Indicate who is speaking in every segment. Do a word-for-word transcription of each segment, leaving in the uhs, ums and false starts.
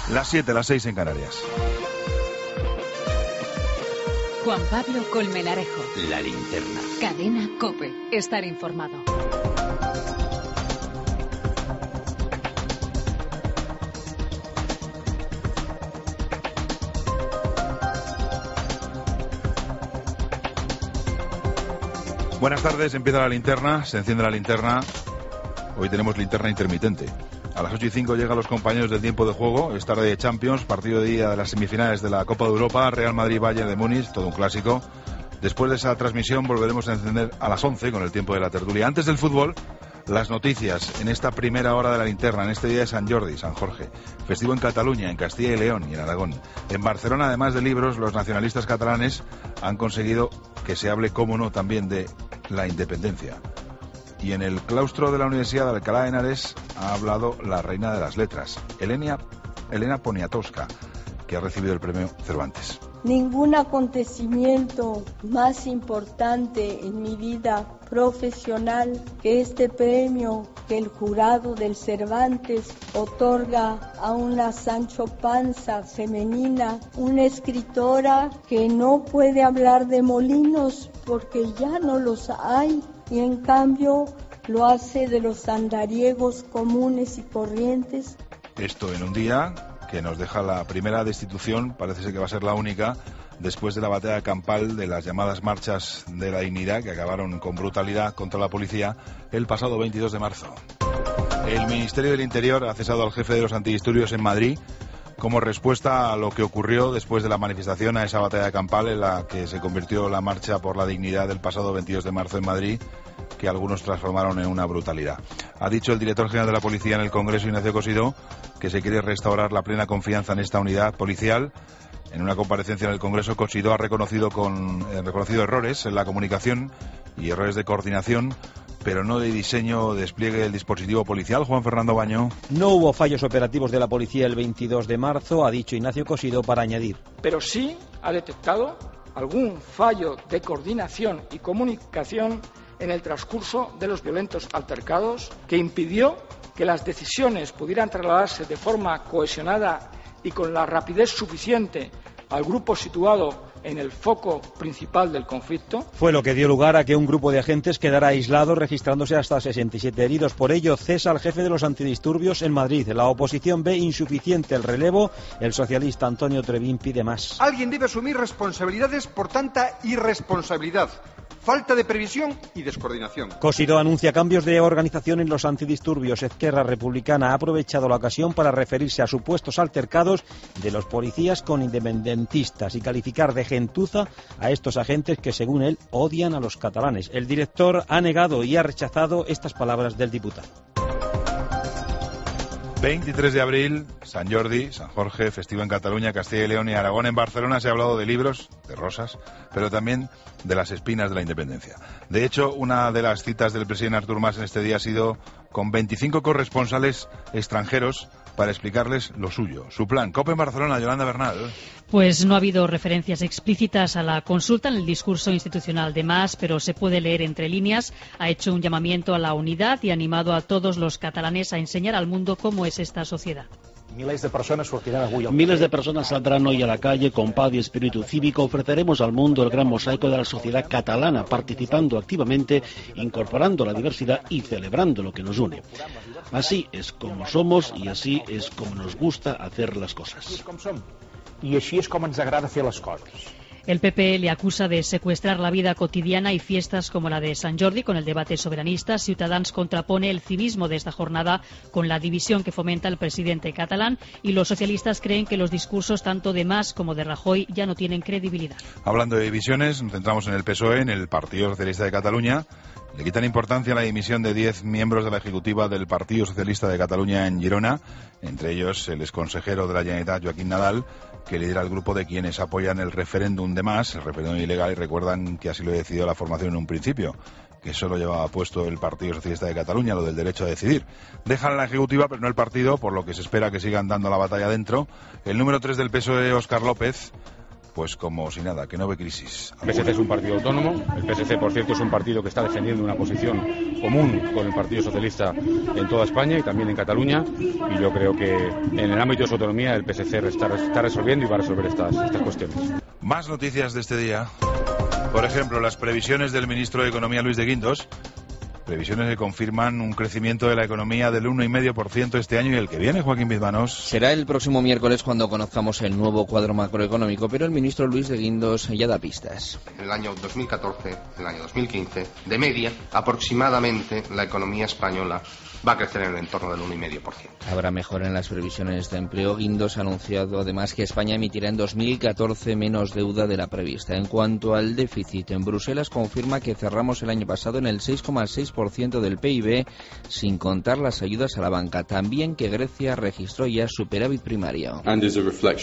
Speaker 1: Las siete, las seis en Canarias.
Speaker 2: Juan Pablo Colmenarejo.
Speaker 3: La Linterna.
Speaker 2: Cadena COPE. Estar informado.
Speaker 1: Buenas tardes, empieza la linterna, se enciende la linterna. Hoy tenemos linterna intermitente. A las ocho y cinco llegan los compañeros del tiempo de juego. Es tarde de Champions, partido de día de las semifinales de la Copa de Europa, Real Madrid-Bayern de Múnich, todo un clásico. Después de esa transmisión volveremos a encender a las once con el tiempo de la tertulia. Antes del fútbol, las noticias en esta primera hora de la linterna, en este día de San Jordi, San Jorge. Festivo en Cataluña, en Castilla y León y en Aragón. En Barcelona, además de libros, los nacionalistas catalanes han conseguido que se hable, cómo no, también de la independencia. Y en el claustro de la Universidad de Alcalá de Henares ha hablado la reina de las letras, Elena, Elena Poniatowska, que ha recibido el premio Cervantes.
Speaker 4: Ningún acontecimiento más importante en mi vida profesional que este premio que el jurado del Cervantes otorga a una Sancho Panza femenina, una escritora que no puede hablar de molinos porque ya no los hay, y en cambio lo hace de los andariegos comunes y corrientes.
Speaker 1: Esto en un día que nos deja la primera destitución, parece ser que va a ser la única, después de la batalla campal de las llamadas marchas de la dignidad, que acabaron con brutalidad contra la policía el pasado veintidós de marzo. El Ministerio del Interior ha cesado al jefe de los antidisturbios en Madrid como respuesta a lo que ocurrió después de la manifestación, a esa batalla campal en la que se convirtió la marcha por la dignidad del pasado veintidós de marzo en Madrid, que algunos transformaron en una brutalidad. Ha dicho el director general de la Policía en el Congreso, Ignacio Cosidó, que se quiere restaurar la plena confianza en esta unidad policial. En una comparecencia en el Congreso, Cosidó ha reconocido, con, eh, reconocido errores en la comunicación y errores de coordinación, pero no de diseño o despliegue del dispositivo policial. Juan Fernando Baño.
Speaker 5: No hubo fallos operativos de la policía el veintidós de marzo, ha dicho Ignacio Cosidó, para añadir.
Speaker 6: Pero sí ha detectado algún fallo de coordinación y comunicación en el transcurso de los violentos altercados, que impidió que las decisiones pudieran trasladarse de forma cohesionada y con la rapidez suficiente al grupo situado en el foco principal del conflicto.
Speaker 5: Fue lo que dio lugar a que un grupo de agentes quedara aislado, registrándose hasta sesenta y siete heridos. Por ello, cesa al jefe de los antidisturbios en Madrid. La oposición ve insuficiente el relevo. El socialista Antonio Trevín pide más.
Speaker 7: Alguien debe asumir responsabilidades por tanta irresponsabilidad, falta de previsión y descoordinación.
Speaker 5: Cosidó anuncia cambios de organización en los antidisturbios. Esquerra Republicana ha aprovechado la ocasión para referirse a supuestos altercados de los policías con independentistas y calificar de gentuza a estos agentes que, según él, odian a los catalanes. El director ha negado y ha rechazado estas palabras del diputado.
Speaker 1: veintitrés de abril, San Jordi, San Jorge, festivo en Cataluña, Castilla y León y Aragón. En Barcelona se ha hablado de libros, de rosas, pero también de las espinas de la independencia. De hecho, una de las citas del presidente Artur Mas en este día ha sido con veinticinco corresponsales extranjeros para explicarles lo suyo, su plan. COPE en Barcelona, Yolanda Bernal.
Speaker 8: Pues no ha habido referencias explícitas a la consulta en el discurso institucional de Mas, pero se puede leer entre líneas. Ha hecho un llamamiento a la unidad y ha animado a todos los catalanes a enseñar al mundo cómo es esta sociedad.
Speaker 9: Miles de personas saldrán hoy a la calle con paz y espíritu cívico. Ofreceremos al mundo el gran mosaico de la sociedad catalana, participando activamente, incorporando la diversidad y celebrando lo que nos une. Así es como somos y así es como nos gusta hacer las cosas.
Speaker 10: Y así es como nos agrada hacer las cosas.
Speaker 8: El P P le acusa de secuestrar la vida cotidiana y fiestas como la de San Jordi con el debate soberanista. Ciutadans contrapone el civismo de esta jornada con la división que fomenta el presidente catalán, y los socialistas creen que los discursos tanto de Mas como de Rajoy ya no tienen credibilidad.
Speaker 1: Hablando de divisiones, nos centramos en el P S O E, en el Partido Socialista de Cataluña. Le quitan importancia a la dimisión de diez miembros de la ejecutiva del Partido Socialista de Cataluña en Girona, entre ellos el exconsejero de la Generalitat, Joaquín Nadal, que lidera el grupo de quienes apoyan el referéndum de Mas, el referéndum ilegal, y recuerdan que así lo decidió la formación en un principio, que solo llevaba puesto el Partido Socialista de Cataluña, lo del derecho a decidir. Dejan la ejecutiva, pero no el partido, por lo que se espera que sigan dando la batalla dentro. El número tres del P S O E, Óscar López, pues como si nada, que no ve crisis.
Speaker 3: El P S C es un partido autónomo, el P S C, por cierto, es un partido que está defendiendo una posición común con el Partido Socialista en toda España y también en Cataluña, y yo creo que en el ámbito de su autonomía el P S C está, está resolviendo y va a resolver estas, estas cuestiones.
Speaker 1: Más noticias de este día. Por ejemplo, las previsiones del ministro de Economía, Luis de Guindos, previsiones que confirman un crecimiento de la economía del uno coma cinco por ciento este año y el que viene, Joaquín Bizmanos.
Speaker 11: Será el próximo miércoles cuando conozcamos el nuevo cuadro macroeconómico, pero el ministro Luis de Guindos ya da pistas.
Speaker 12: En el año dos mil catorce, en el año dos mil quince, de media, aproximadamente la economía española va a crecer en el entorno del uno coma cinco por ciento.
Speaker 11: Habrá mejora en las previsiones de empleo. Guindos ha anunciado además que España emitirá en dos mil catorce menos deuda de la prevista. En cuanto al déficit, en Bruselas confirma que cerramos el año pasado en el seis coma seis por ciento del P I B, sin contar las ayudas a la banca. También que Grecia registró ya superávit primario.
Speaker 13: Es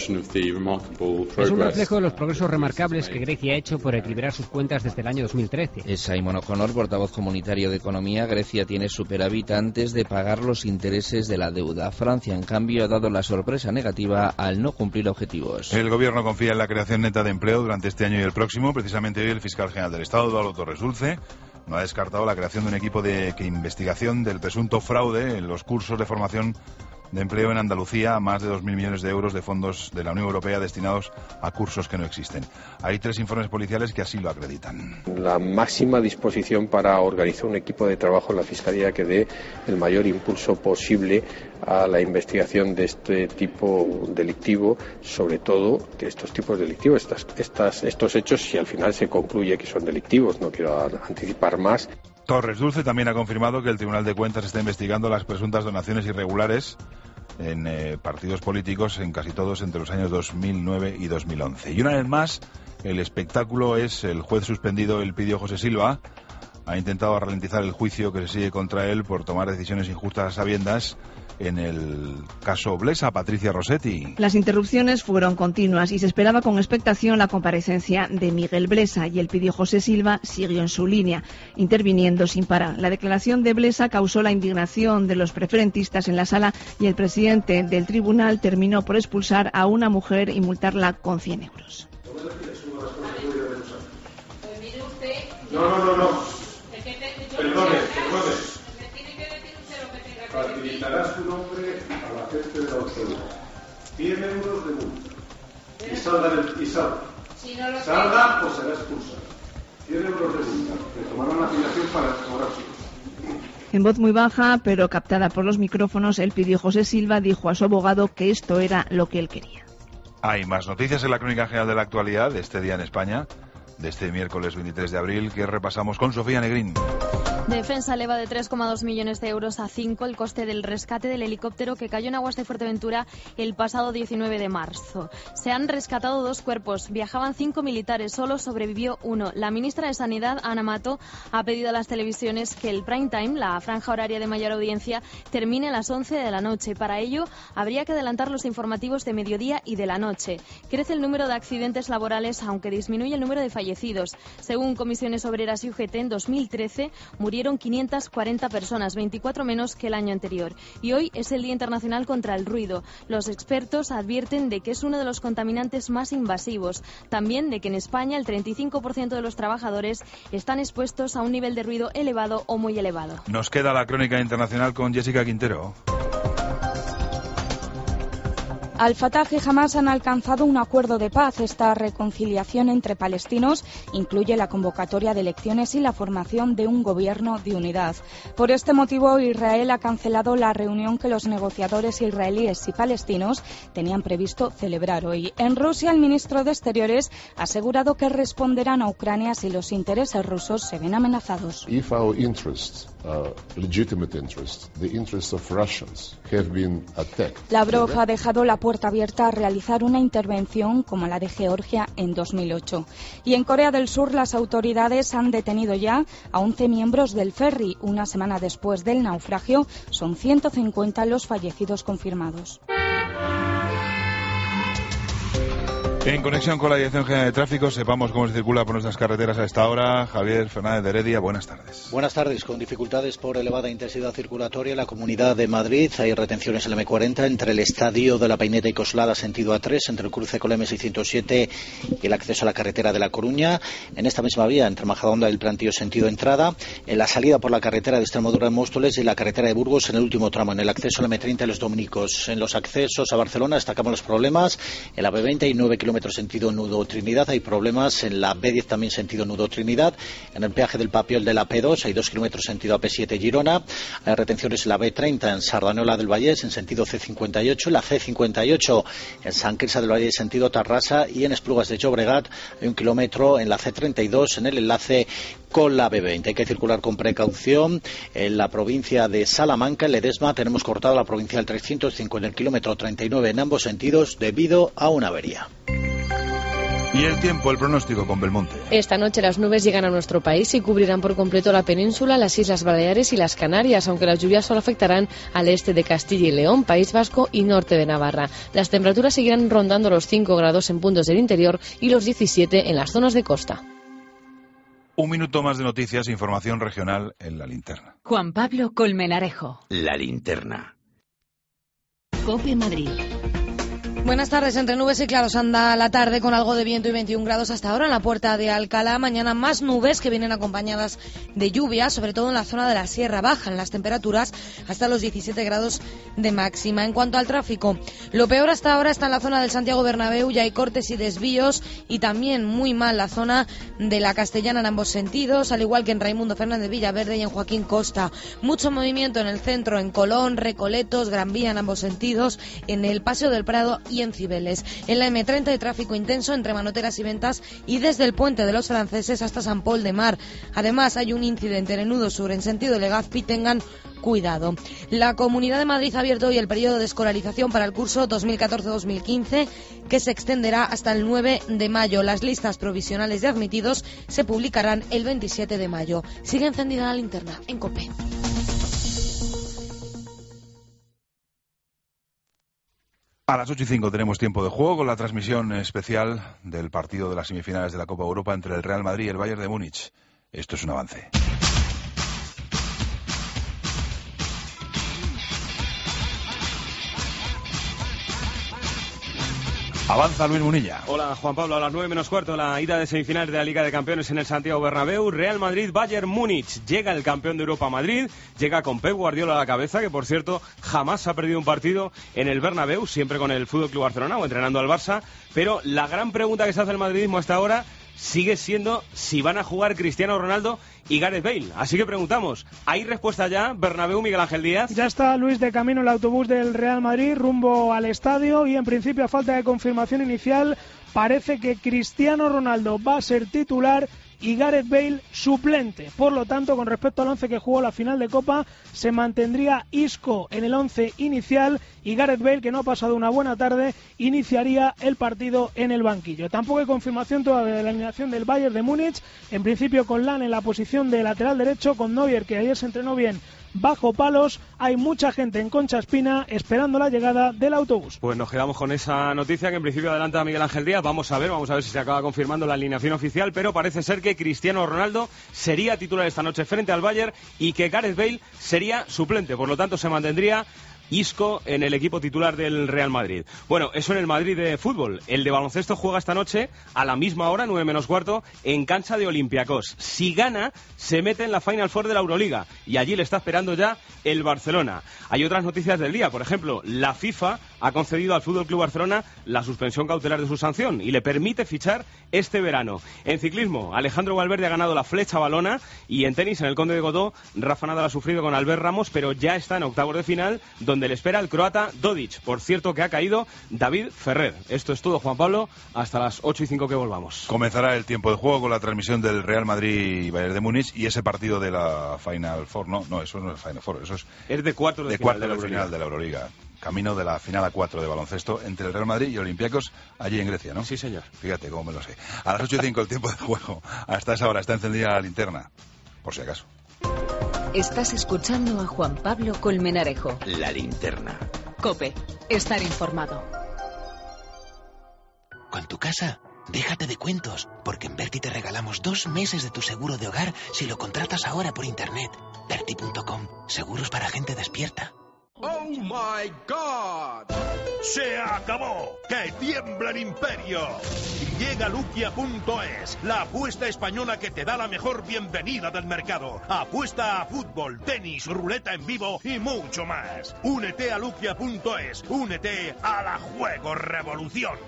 Speaker 13: un reflejo de los progresos remarcables que Grecia ha hecho por equilibrar sus cuentas desde el año dos mil trece.
Speaker 11: Es Simon O'Connor, portavoz comunitario de Economía. Grecia tiene superávit antes de pagar los intereses de la deuda. Francia, en cambio, ha dado la sorpresa negativa al no cumplir objetivos.
Speaker 1: El gobierno confía en la creación neta de empleo durante este año y el próximo. Precisamente hoy el fiscal general del Estado, Eduardo Torres Dulce, no ha descartado la creación de un equipo de investigación del presunto fraude en los cursos de formación de empleo en Andalucía, a más de dos mil millones de euros de fondos de la Unión Europea destinados a cursos que no existen. Hay tres informes policiales que así lo acreditan.
Speaker 14: La máxima disposición para organizar un equipo de trabajo en la Fiscalía que dé el mayor impulso posible a la investigación de este tipo delictivo, sobre todo de estos tipos delictivos, estas, estas, estos hechos, si al final se concluye que son delictivos. No quiero anticipar más.
Speaker 1: Torres Dulce también ha confirmado que el Tribunal de Cuentas está investigando las presuntas donaciones irregulares en eh, partidos políticos, en casi todos entre los años dos mil nueve y dos mil once. Y una vez más, el espectáculo es el juez suspendido Elpidio José Silva. Ha intentado ralentizar el juicio que se sigue contra él por tomar decisiones injustas a sabiendas en el caso Blesa. Patricia Rossetti.
Speaker 15: Las interrupciones fueron continuas y se esperaba con expectación la comparecencia de Miguel Blesa, y Elpidio José Silva siguió en su línea, interviniendo sin parar. La declaración de Blesa causó la indignación de los preferentistas en la sala y el presidente del tribunal terminó por expulsar a una mujer y multarla con cien euros.
Speaker 16: No, no, no, no. Perdone, perdone. Facilitarás tu nombre a la gente de la autoridad. cien euros de multa. Y salga del, y salga. Si no lo salga o será expulsado. cien euros de multa. Le tomarán la afiliación para cobrar su.
Speaker 15: En voz muy baja, pero captada por los micrófonos, Elpidio José Silva dijo a su abogado que esto era lo que él quería.
Speaker 1: Hay más noticias en la Crónica General de la Actualidad de este día en España, de este miércoles veintitrés de abril, que repasamos con Sofía Negrín.
Speaker 17: Defensa eleva de tres coma dos millones de euros a cinco el coste del rescate del helicóptero que cayó en aguas de Fuerteventura el pasado diecinueve de marzo. Se han rescatado dos cuerpos, viajaban cinco militares, solo sobrevivió uno. La ministra de Sanidad, Ana Mato, ha pedido a las televisiones que el prime time, la franja horaria de mayor audiencia, termine a las once de la noche. Para ello, habría que adelantar los informativos de mediodía y de la noche. Crece el número de accidentes laborales, aunque disminuye el número de fallecidos. Según Comisiones Obreras y U G T, en dos mil trece murieron quinientas cuarenta personas, veinticuatro menos que el año anterior. Y hoy es el Día Internacional contra el Ruido. Los expertos advierten de que es uno de los contaminantes más invasivos. También de que en España el treinta y cinco por ciento de los trabajadores están expuestos a un nivel de ruido elevado o muy elevado.
Speaker 1: Nos queda la Crónica Internacional con Jessica Quintero.
Speaker 18: Al-Fatah y Hamas han alcanzado un acuerdo de paz. Esta reconciliación entre palestinos incluye la convocatoria de elecciones y la formación de un gobierno de unidad. Por este motivo, Israel ha cancelado la reunión que los negociadores israelíes y palestinos tenían previsto celebrar hoy. En Rusia, el ministro de Exteriores ha asegurado que responderán a Ucrania si los intereses rusos se ven amenazados.
Speaker 19: If our interests, uh, legitimate interests, the interests of Russians have been attacked.
Speaker 18: Lavrov ha dejado la puerta abierta a realizar una intervención como la de Georgia en dos mil ocho. Y en Corea del Sur las autoridades han detenido ya a once miembros del ferry. Una semana después del naufragio son ciento cincuenta los fallecidos confirmados.
Speaker 1: En conexión con la Dirección General de Tráfico, sepamos cómo se circula por nuestras carreteras a esta hora. Javier Fernández de Heredia, buenas tardes.
Speaker 20: Buenas tardes. Con dificultades por elevada intensidad circulatoria en la Comunidad de Madrid. Hay retenciones en la eme cuarenta entre el Estadio de la Peineta y Coslada, sentido A tres, entre el cruce con la eme seiscientos siete y el acceso a la carretera de La Coruña. En esta misma vía, entre Majadahonda y el Plantío, sentido entrada. En la salida por la carretera de Extremadura en Móstoles y la carretera de Burgos en el último tramo, en el acceso a la eme treinta y los Dominicos. En los accesos a Barcelona destacamos los problemas. En la be veinte hay nueve kilómetros sentido Nudo Trinidad, hay problemas en la be diez también sentido Nudo Trinidad, en el peaje del Papiol de la pe dos hay dos kilómetros sentido a pe siete Girona, hay retenciones en la be treinta en Sardañola del Vallés en sentido ce cincuenta y ocho, en la ce cincuenta y ocho en San Quirze del Valle sentido Tarrasa y en Esplugas de Llobregat hay un kilómetro en la ce treinta y dos en el enlace con la be veinte. Hay que circular con precaución en la provincia de Salamanca, en Ledesma tenemos cortada la provincial trescientos cinco en el kilómetro treinta y nueve en ambos sentidos debido a una avería.
Speaker 1: Y el tiempo, el pronóstico con Belmonte.
Speaker 21: Esta noche las nubes llegan a nuestro país y cubrirán por completo la península, las Islas Baleares y las Canarias, aunque las lluvias solo afectarán al este de Castilla y León, País Vasco y norte de Navarra. Las temperaturas seguirán rondando los cinco grados en puntos del interior y los diecisiete en las zonas de costa.
Speaker 1: Un minuto más de noticias e información regional en La Linterna.
Speaker 2: Juan Pablo Colmenarejo.
Speaker 22: La Linterna.
Speaker 2: COPE Madrid.
Speaker 23: Buenas tardes. Entre nubes y claros anda la tarde con algo de viento y veintiún grados hasta ahora en la Puerta de Alcalá. Mañana más nubes que vienen acompañadas de lluvia, sobre todo en la zona de la Sierra Baja, en las temperaturas hasta los diecisiete grados de máxima. En cuanto al tráfico, lo peor hasta ahora está en la zona del Santiago Bernabéu, ya hay cortes y desvíos y también muy mal la zona de la Castellana en ambos sentidos, al igual que en Raimundo Fernández Villaverde y en Joaquín Costa. Mucho movimiento en el centro, en Colón, Recoletos, Gran Vía en ambos sentidos, en el Paseo del Prado y en Cibeles. En la eme treinta hay tráfico intenso entre Manoteras y Ventas y desde el Puente de los Franceses hasta San Pol de Mar. Además hay un incidente en el nudo sur en sentido Legazpi, tengan cuidado. La Comunidad de Madrid ha abierto hoy el periodo de escolarización para el curso dos mil catorce dos mil quince que se extenderá hasta el nueve de mayo. Las listas provisionales de admitidos se publicarán el veintisiete de mayo. Sigue encendida la linterna en COPE.
Speaker 1: A las ocho y cinco tenemos tiempo de juego con la transmisión especial del partido de las semifinales de la Copa Europa entre el Real Madrid y el Bayern de Múnich. Esto es un avance. Avanza Luis Munilla.
Speaker 24: Hola Juan Pablo, a las nueve menos cuarto la ida de semifinales de la Liga de Campeones en el Santiago Bernabéu. Real Madrid, Bayern Múnich. Llega el campeón de Europa a Madrid, llega con Pep Guardiola a la cabeza, que por cierto jamás ha perdido un partido en el Bernabéu, siempre con el F C Barcelona o entrenando al Barça. Pero la gran pregunta que se hace el madridismo hasta ahora sigue siendo si van a jugar Cristiano Ronaldo y Gareth Bale. Así que preguntamos, ¿hay respuesta ya? Bernabéu, Miguel Ángel Díaz.
Speaker 25: Ya está Luis de camino el autobús del Real Madrid rumbo al estadio y en principio a falta de confirmación inicial parece que Cristiano Ronaldo va a ser titular y Gareth Bale suplente. Por lo tanto, con respecto al once que jugó la final de Copa, se mantendría Isco en el once inicial y Gareth Bale, que no ha pasado una buena tarde, iniciaría el partido en el banquillo. Tampoco hay confirmación todavía de la alineación del Bayern de Múnich, en principio con Lan en la posición de lateral derecho, con Neuer, que ayer se entrenó bien, bajo palos. Hay mucha gente en Concha Espina esperando la llegada del autobús.
Speaker 24: Pues nos quedamos con esa noticia que en principio adelanta Miguel Ángel Díaz. Vamos a ver, vamos a ver si se acaba confirmando la alineación oficial, pero parece ser que Cristiano Ronaldo sería titular esta noche frente al Bayern y que Gareth Bale sería suplente. Por lo tanto, se mantendría Isco en el equipo titular del Real Madrid. Bueno, eso en el Madrid de fútbol. El de baloncesto juega esta noche a la misma hora, nueve menos cuarto, en cancha de Olympiacos. Si gana, se mete en la Final Four de la Euroliga y allí le está esperando ya el Barcelona. Hay otras noticias del día. Por ejemplo, la FIFA ha concedido al F C Barcelona la suspensión cautelar de su sanción y le permite fichar este verano. En ciclismo, Alejandro Valverde ha ganado la Flecha Valona y en tenis, en el Conde de Godó, Rafa Nadal ha sufrido con Albert Ramos, pero ya está en octavos de final, donde le espera el croata Dodic. Por cierto, que ha caído David Ferrer. Esto es todo, Juan Pablo, hasta las ocho y cinco que volvamos.
Speaker 1: Comenzará el tiempo de juego con la transmisión del Real Madrid y Bayern de Múnich y ese partido de la Final Four. No, no, eso no es Final Four, eso es,
Speaker 24: es de cuartos de,
Speaker 1: de,
Speaker 24: final,
Speaker 1: cuarto
Speaker 24: de, la
Speaker 1: de final de la Euroliga. Camino de la final a cuatro de baloncesto entre el Real Madrid y Olympiacos allí en Grecia, ¿no?
Speaker 24: Sí, señor.
Speaker 1: Fíjate cómo me lo sé. A las ocho y cinco el tiempo de juego. Hasta esa hora está encendida la linterna, por si acaso.
Speaker 2: Estás escuchando a Juan Pablo Colmenarejo.
Speaker 22: La Linterna.
Speaker 2: COPE. Estar informado.
Speaker 4: con tu casa, déjate de cuentos, porque en Berti te regalamos dos meses de tu seguro de hogar si lo contratas ahora por internet. Berti punto com, seguros para gente despierta.
Speaker 5: ¡Oh, my God! ¡Se acabó! ¡Que tiembla el imperio! Llega Luquia punto es, la apuesta española que te da la mejor bienvenida del mercado. Apuesta a fútbol, tenis, ruleta en vivo y mucho más. Únete a Luquia punto es, únete a la Juego Revolución.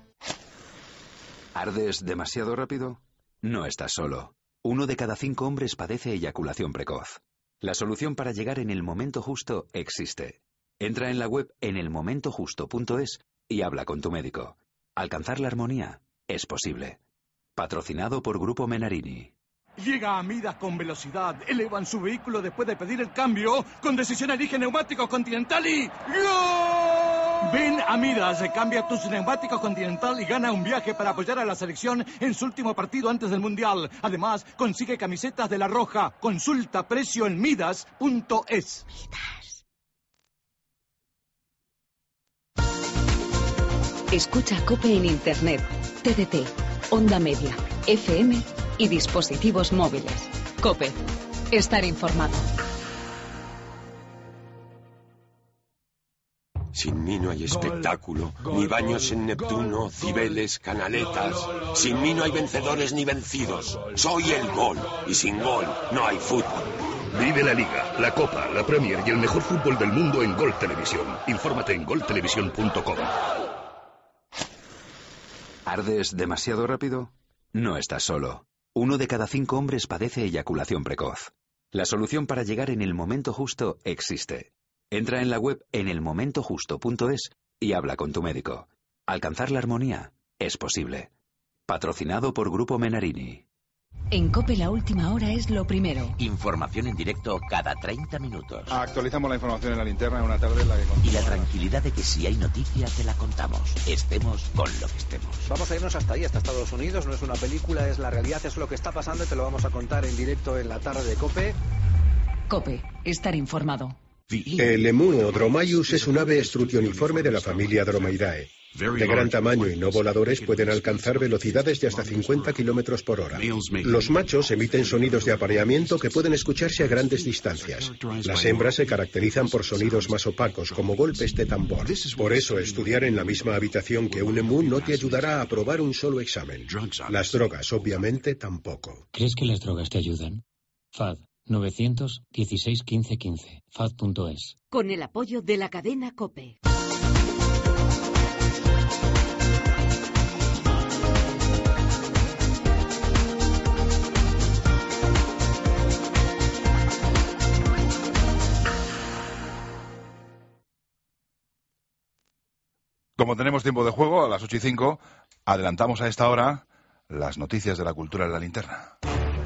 Speaker 6: ¿Ardes demasiado rápido? No estás solo. Uno de cada cinco hombres padece eyaculación precoz. La solución para llegar en el momento justo existe. Entra en la web en el momento justo punto es y habla con tu médico. Alcanzar la armonía es posible. Patrocinado por Grupo Menarini.
Speaker 7: Llega a Midas con velocidad, elevan su vehículo después de pedir el cambio, con decisión elige neumáticos Continental y... ¡Gol! Ven a Midas, cambia tus neumáticos Continental y gana un viaje para apoyar a la selección en su último partido antes del Mundial. Además, consigue camisetas de La Roja. Consulta precio en Midas punto es.
Speaker 2: Midas. Escucha COPE en Internet, T D T, Onda Media, F M y dispositivos móviles. COPE. Estar informado.
Speaker 22: Sin mí no hay espectáculo, ni baños en Neptuno, Cibeles, canaletas. Sin mí no hay vencedores ni vencidos. Soy el gol, y sin gol no hay fútbol.
Speaker 5: Vive la Liga, la Copa, la Premier y el mejor fútbol del mundo en Gol Televisión. Infórmate en gol televisión punto com.
Speaker 6: ¿Ardes demasiado rápido? No estás solo. Uno de cada cinco hombres padece eyaculación precoz. La solución para llegar en el momento justo existe. Entra en la web en el momento justo punto es y habla con tu médico. Alcanzar la armonía es posible. Patrocinado por Grupo Menarini.
Speaker 2: En COPE la última hora es lo primero.
Speaker 26: Información en directo cada treinta minutos.
Speaker 1: Actualizamos la información en la linterna en una tarde en la que...
Speaker 26: Y la tranquilidad de que si hay noticia te la contamos. Estemos con lo que estemos.
Speaker 27: Vamos a irnos hasta ahí, hasta Estados Unidos. No es una película, es la realidad, es lo que está pasando y te lo vamos a contar en directo en la tarde de COPE.
Speaker 2: COPE. Estar informado.
Speaker 28: El emú o Dromaeus es un ave estrutioniforme de la familia Dromaidae. De gran tamaño y no voladores, pueden alcanzar velocidades de hasta cincuenta kilómetros por hora. Los machos emiten sonidos de apareamiento que pueden escucharse a grandes distancias. Las hembras se caracterizan por sonidos más opacos, como golpes de tambor. Por eso, estudiar en la misma habitación que un emú no te ayudará a aprobar un solo examen. Las drogas, obviamente, tampoco.
Speaker 29: ¿Crees que las drogas te ayudan? F A D nueve uno seis uno cinco uno cinco. F A D punto es.
Speaker 2: Con el apoyo de la cadena COPE.
Speaker 1: Como tenemos tiempo de juego, a las ocho y cinco, adelantamos a esta hora las noticias de la cultura en la linterna.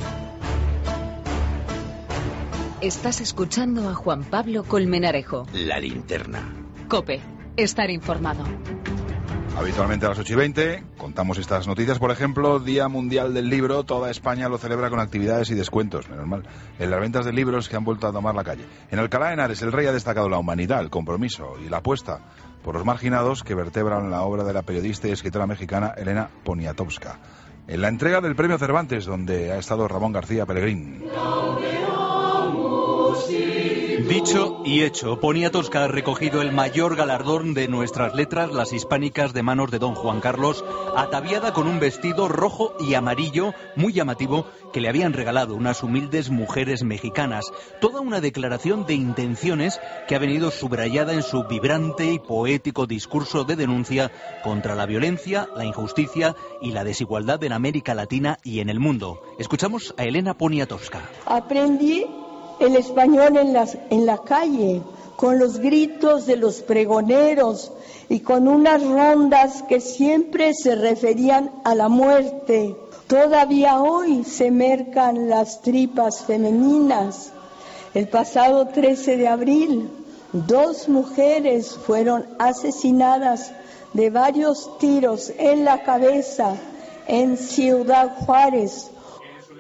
Speaker 2: Estás escuchando a Juan Pablo Colmenarejo.
Speaker 26: La linterna.
Speaker 2: COPE. Estar informado.
Speaker 1: Habitualmente a las ocho y veinte contamos estas noticias. Por ejemplo, Día Mundial del Libro. Toda España lo celebra con actividades y descuentos, menos mal, en las ventas de libros que han vuelto a tomar la calle. En Alcalá de Henares, el rey ha destacado la humanidad, el compromiso y la apuesta por los marginados que vertebran la obra de la periodista y escritora mexicana Elena Poniatowska. En la entrega del Premio Cervantes, donde ha estado Ramón García Pellegrín.
Speaker 30: Dicho y hecho, Poniatowska ha recogido el mayor galardón de nuestras letras, las hispánicas, de manos de don Juan Carlos, ataviada con un vestido rojo y amarillo muy llamativo que le habían regalado unas humildes mujeres mexicanas. Toda una declaración de intenciones que ha venido subrayada en su vibrante y poético discurso de denuncia contra la violencia, la injusticia y la desigualdad en América Latina y en el mundo. Escuchamos a Elena Poniatowska.
Speaker 31: Aprendí el español en, las, en la calle, con los gritos de los pregoneros y con unas rondas que siempre se referían a la muerte. Todavía hoy se mercan las tripas femeninas. El pasado trece de abril, dos mujeres fueron asesinadas de varios tiros en la cabeza en Ciudad Juárez.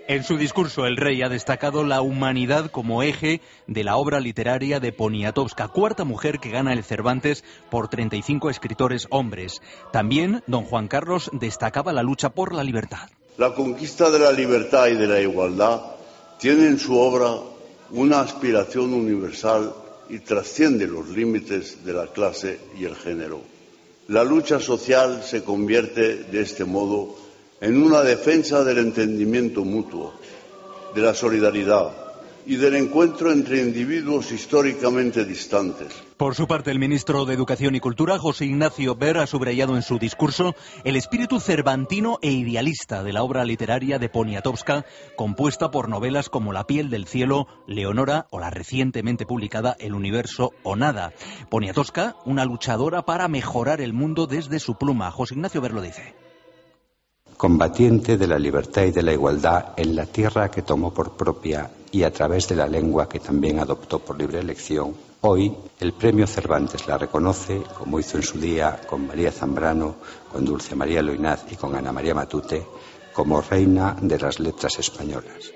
Speaker 30: En su discurso, el rey ha destacado la humanidad como eje de la obra literaria de Poniatowska, cuarta mujer que gana el Cervantes por treinta y cinco escritores hombres. También don Juan Carlos destacaba la lucha por la libertad.
Speaker 3: La conquista de la libertad y de la igualdad tiene en su obra una aspiración universal y trasciende los límites de la clase y el género. La lucha social se convierte de este modo en una defensa del entendimiento mutuo, de la solidaridad y del encuentro entre individuos históricamente distantes.
Speaker 30: Por su parte, el ministro de Educación y Cultura, José Ignacio Ver, ha subrayado en su discurso el espíritu cervantino e idealista de la obra literaria de Poniatowska, compuesta por novelas como La piel del cielo, Leonora o la recientemente publicada El universo o nada. Poniatowska, una luchadora para mejorar el mundo desde su pluma. José Ignacio Ver lo dice.
Speaker 8: Combatiente de la libertad y de la igualdad en la tierra que tomó por propia y a través de la lengua que también adoptó por libre elección, hoy el premio Cervantes la reconoce, como hizo en su día con María Zambrano, con Dulce María Loinaz y con Ana María Matute, como reina de las letras españolas.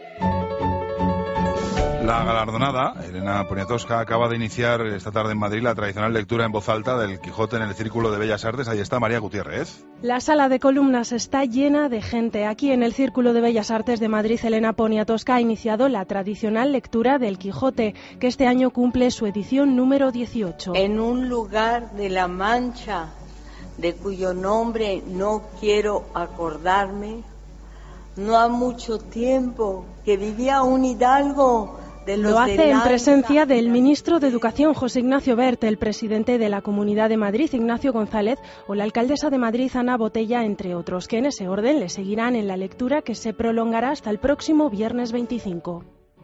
Speaker 1: La galardonada, Elena Poniatowska, acaba de iniciar esta tarde en Madrid la tradicional lectura en voz alta del Quijote en el Círculo de Bellas Artes. Ahí está María Gutiérrez.
Speaker 9: La sala de columnas está llena de gente. Aquí en el Círculo de Bellas Artes de Madrid, Elena Poniatowska ha iniciado la tradicional lectura del Quijote, que este año cumple su edición número dieciocho.
Speaker 31: En un lugar de la Mancha, de cuyo nombre no quiero acordarme, no ha mucho tiempo que vivía un hidalgo.
Speaker 9: Lo hace en presencia del ministro de Educación, José Ignacio Bert, el presidente de la Comunidad de Madrid, Ignacio González, o la alcaldesa de Madrid, Ana Botella, entre otros, que en ese orden le seguirán en la lectura que se prolongará hasta el próximo viernes veinticinco.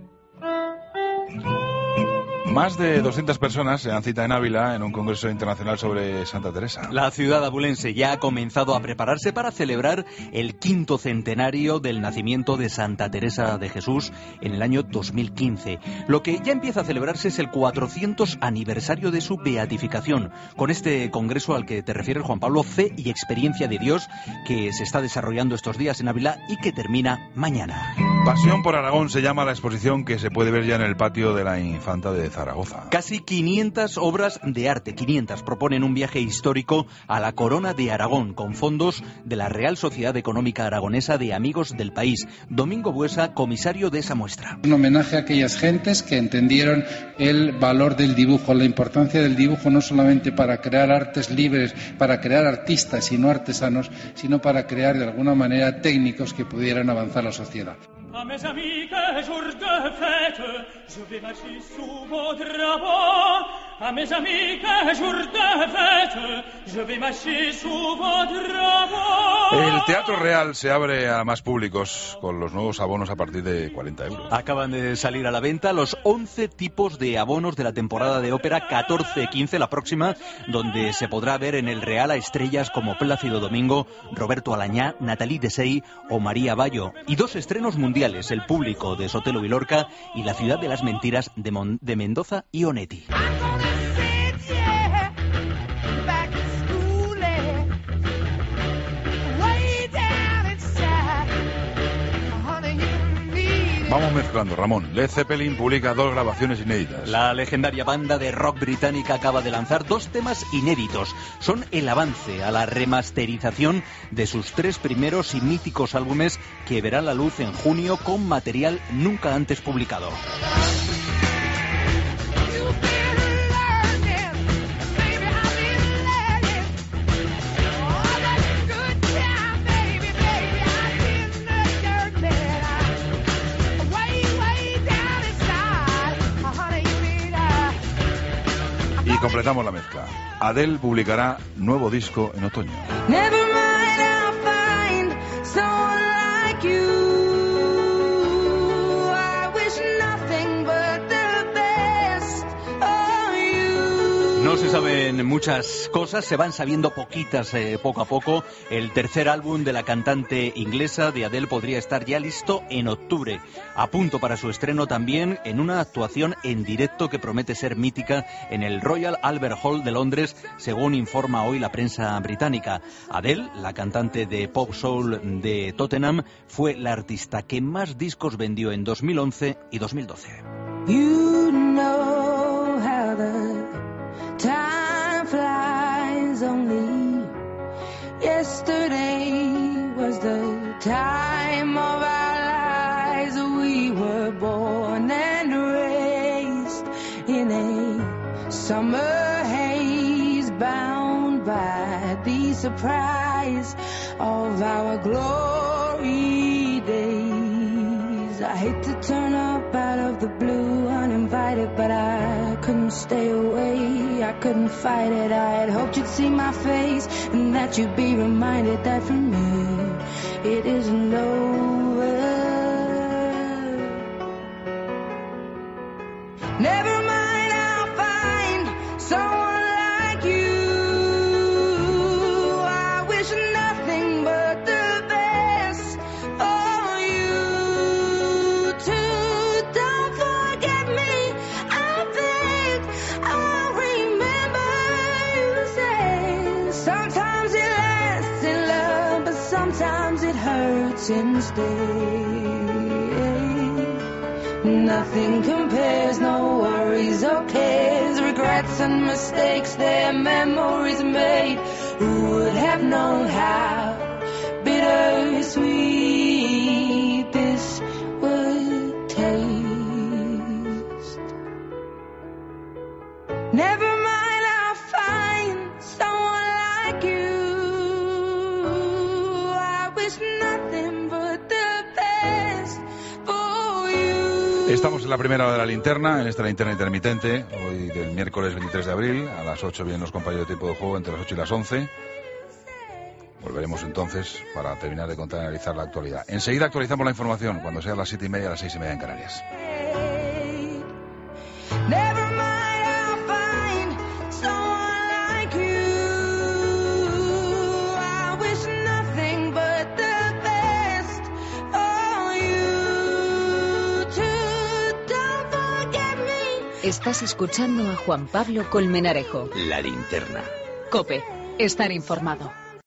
Speaker 1: Más de doscientas personas se dan cita en Ávila en un congreso internacional sobre Santa Teresa.
Speaker 30: La ciudad abulense ya ha comenzado a prepararse para celebrar el quinto centenario del nacimiento de Santa Teresa de Jesús en el año dos mil quince. Lo que ya empieza a celebrarse es el cuatrocientos aniversario de su beatificación, con este congreso al que te refieres, Juan Pablo, Fe y Experiencia de Dios, que se está desarrollando estos días en Ávila y que termina mañana.
Speaker 1: Pasión por Aragón se llama la exposición que se puede ver ya en el patio de la Infanta de Zaragoza.
Speaker 30: Casi quinientas obras de arte, quinientas, proponen un viaje histórico a la corona de Aragón, con fondos de la Real Sociedad Económica Aragonesa de Amigos del País. Domingo Buesa, comisario de esa muestra.
Speaker 10: Un homenaje a aquellas gentes que entendieron el valor del dibujo, la importancia del dibujo no solamente para crear artes libres, para crear artistas y no artesanos, sino para crear de alguna manera técnicos que pudieran avanzar la sociedad.
Speaker 11: À mes amis que jour de fête, je vais marcher sous vos drapeaux. À mes amis que jour de fête, je vais marcher sous vos drapeaux.
Speaker 1: El Teatro Real se abre a más públicos con los nuevos abonos a partir de cuarenta euros.
Speaker 30: Acaban de salir a la venta los once tipos de abonos de la temporada de ópera catorce quince, la próxima, donde se podrá ver en el Real a estrellas como Plácido Domingo, Roberto Alañá, Nathalie Dessay o María Bayo. Y dos estrenos mundiales. El Público de Sotelo y Lorca y La ciudad de las mentiras de, Mon- de Mendoza y Onetti.
Speaker 1: Vamos mezclando, Ramón. Led Zeppelin publica dos grabaciones inéditas.
Speaker 30: La legendaria banda de rock británica acaba de lanzar dos temas inéditos. Son el avance a la remasterización de sus tres primeros y míticos álbumes que verán la luz en junio con material nunca antes publicado.
Speaker 1: Y completamos la mezcla. Adele publicará nuevo disco en otoño.
Speaker 30: No se saben muchas cosas, se van sabiendo poquitas eh, poco a poco. El tercer álbum de la cantante inglesa de Adele podría estar ya listo en octubre, a punto para su estreno también en una actuación en directo que promete ser mítica en el Royal Albert Hall de Londres, según informa hoy la prensa británica. Adele, la cantante de pop soul de Tottenham, fue la artista que más discos vendió en dos mil once y dos mil doce.
Speaker 12: You know how the time flies, only yesterday was the time of our lives. We were born and raised in a summer haze, bound by the surprise of our glory days. I hate to turn up out of the blue uninvited, but I couldn't stay away, I couldn't fight it. I had hoped you'd see my face and that you'd be reminded that for me it isn't over. Never mind, I'll find someone like you. I wish nothing but the best for you too. Don't forget me, I beg. I remember you say sometimes it lasts in love, but sometimes it hurts instead. Nothing compares, no worries or cares, regrets and mistakes, their memories made. Who would have known how bittersweet this would taste? Never mind, I'll find someone like you. I wish nothing but the best for you.
Speaker 1: Estamos en la primera hora de la linterna, en esta linterna intermitente, hoy del miércoles veintitrés de abril, a las ocho vienen los compañeros de tiempo de juego, entre las ocho y las once. Volveremos entonces para terminar de contar y analizar la actualidad. Enseguida actualizamos la información, cuando sea las siete y media, a las seis y media en Canarias.
Speaker 12: Never mind, I'll find someone like you. I wish nothing but the best for you too. Don't forget me.
Speaker 2: Estás escuchando a Juan Pablo Colmenarejo.
Speaker 26: La linterna.
Speaker 2: COPE. Estar informado.